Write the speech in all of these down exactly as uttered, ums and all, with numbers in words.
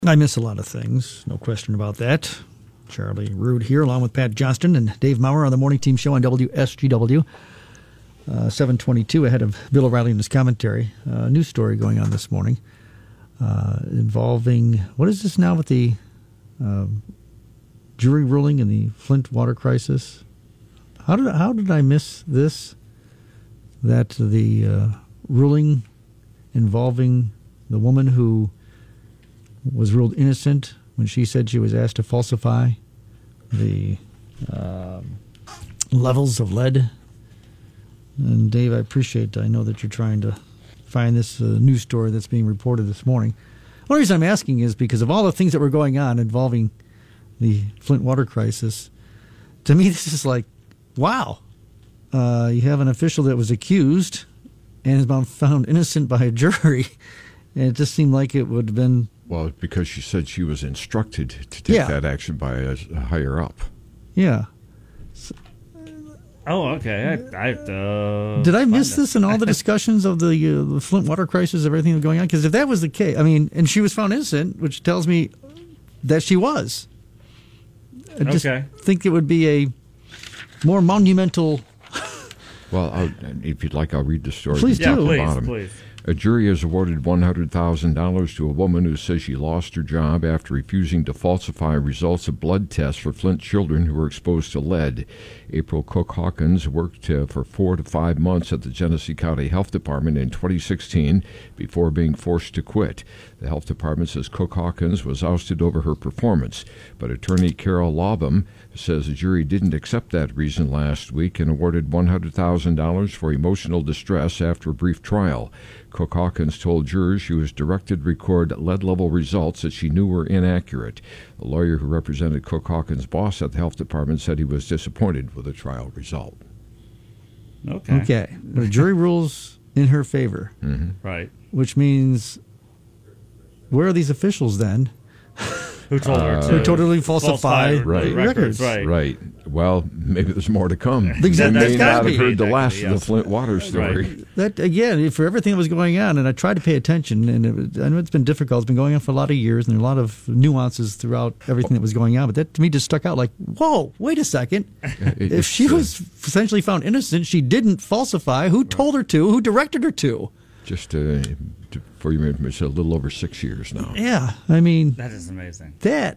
I miss a lot of things, no question about that. Charlie Rood here, along with Pat Johnston and Dave Maurer on the Morning Team Show on W S G W. Uh, seven twenty-two ahead of Bill O'Reilly and his commentary. Uh, news story going on this morning uh, involving, what is this now with the uh, jury ruling in the Flint water crisis? How did how did I miss this? That the uh, ruling involving the woman who was ruled innocent when she said she was asked to falsify the um, levels of lead. And Dave, I appreciate, I know that you're trying to find this uh, news story that's being reported this morning. One reason I'm asking is because of all the things that were going on involving the Flint water crisis. To me, this is like, wow. Uh, you have an official that was accused and has been found innocent by a jury. And it just seemed like it would have been... Well, because she said she was instructed to take Yeah. that action by a, a higher up. Yeah. Oh, okay. I, I, uh, Did I miss find this in all the discussions of the, uh, the Flint water crisis, everything that was going on? Because if that was the case, I mean, and she was found innocent, which tells me that she was. I just Okay. think it would be a more monumental... Well, I'll, if you'd like, I'll read the story. Please from do. top to Yeah, please, bottom. please. A jury has awarded one hundred thousand dollars to a woman who says she lost her job after refusing to falsify results of blood tests for Flint children who were exposed to lead. April Cook Hawkins worked uh, for four to five months at the Genesee County Health Department in twenty sixteen before being forced to quit. The health department says Cook Hawkins was ousted over her performance, but attorney Carol Laubum says the jury didn't accept that reason last week and awarded one hundred thousand dollars for emotional distress after a brief trial. Cook Hawkins told jurors she was directed to record lead-level results that she knew were inaccurate. The lawyer who represented Cook Hawkins' boss at the health department said he was disappointed with the trial result. Okay. Okay. The jury rules in her favor, Mm-hmm. Right. which means where are these officials then? Who told her Uh, to Who totally falsify falsify right. the records? Right. Right. Well, maybe there's more to come. Exactly. You may That's not gotta have be. heard the That could last be, of the yes. Flint water story. Right. That again, for everything that was going on, and I tried to pay attention, and it, was- I know it's been difficult. It's been going on for a lot of years, and there are a lot of nuances throughout everything that was going on. But that to me just stuck out. Like, whoa, wait a second! It- If she it's, uh, was essentially found innocent, she didn't falsify. Who told her to? Who directed her to? Just uh, to, for you, it's a little over six years now. Yeah, I mean That is amazing. that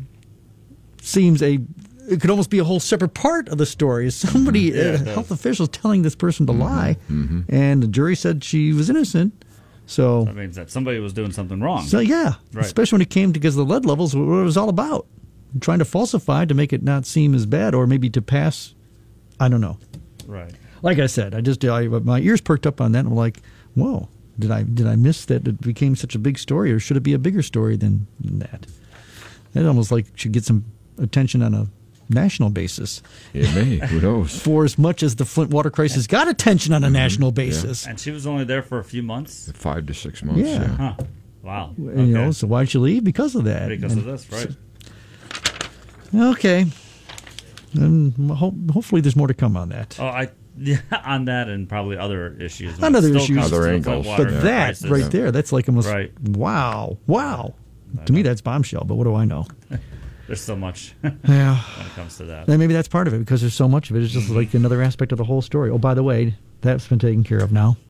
seems a. It could almost be a whole separate part of the story. Is somebody, Yeah, it uh, does. health officials, telling this person to lie, and the jury said she was innocent. So, That means that somebody was doing something wrong. so yeah, Right. especially when it came to because the lead levels, what it was all about, trying to falsify to make it not seem as bad, or maybe to pass. I don't know. Right. Like I said, I just I, my ears perked up on that, and I'm like, whoa, did I did I miss that? It became such a big story, or should it be a bigger story than, than that? It almost like should get some attention on a national basis. It may. Who knows? For as much as the Flint water crisis got attention on a national basis, And she was only there for a few months? Five to six months. Yeah. Yeah. Huh. Wow. you Okay. know. So why'd you leave? Because of that. Because And- of this, right? Okay. And ho- hopefully there's more to come on that. Oh, I yeah, on that and probably other issues. when On it other still issues. comes to Other the angles. water But Yeah. that crisis. right there, that's like almost Right. wow, wow. To me, that's bombshell. But what do I know? There's so much Yeah. when it comes to that. And maybe that's part of it because there's so much of it. It's just like another aspect of the whole story. Oh, by the way, that's been taken care of now.